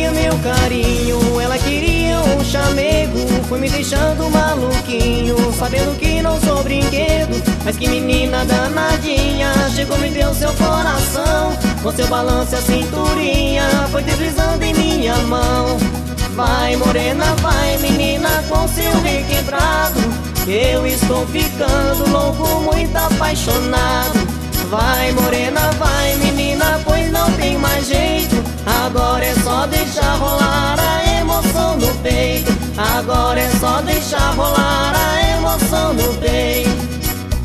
queria meu carinho, ela queria um chamego. Foi me deixando maluquinho, sabendo que não sou brinquedo. Mas que menina danadinha, chegou me deu seu coração. Com seu balanço e a cinturinha, foi deslizando em minha mão. Vai morena, vai menina, com seu requebrado. Eu estou ficando louco, muito apaixonado. Vai morena, vai menina, pois não tem mais jeito. Agora é só deixar rolar a emoção no peito. Agora é só deixar rolar a emoção no peito.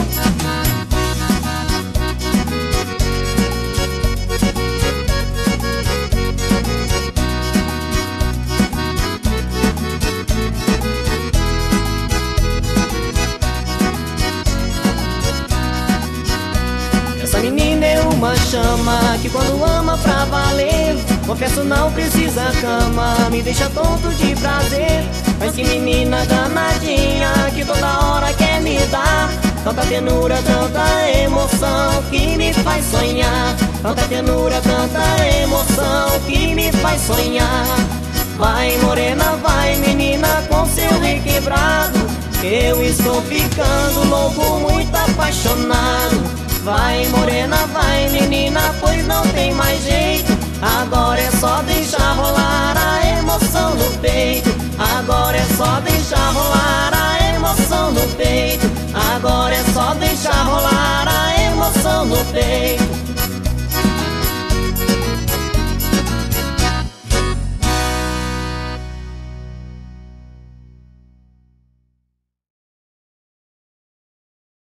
Essa menina é uma chama que quando ama pra valer, confesso não precisa cama, me deixa tonto de prazer. Mas que menina danadinha, que toda hora quer me dar tanta ternura, tanta emoção que me faz sonhar. Tanta ternura, tanta emoção que me faz sonhar. Vai morena, vai menina, com seu requebrado. Eu estou ficando louco, muito apaixonado. Vai morena, vai menina, pois não tem mais jeito. Agora é só deixar rolar a emoção no peito. Agora é só deixar rolar a emoção no peito. Agora é só deixar rolar a emoção no peito.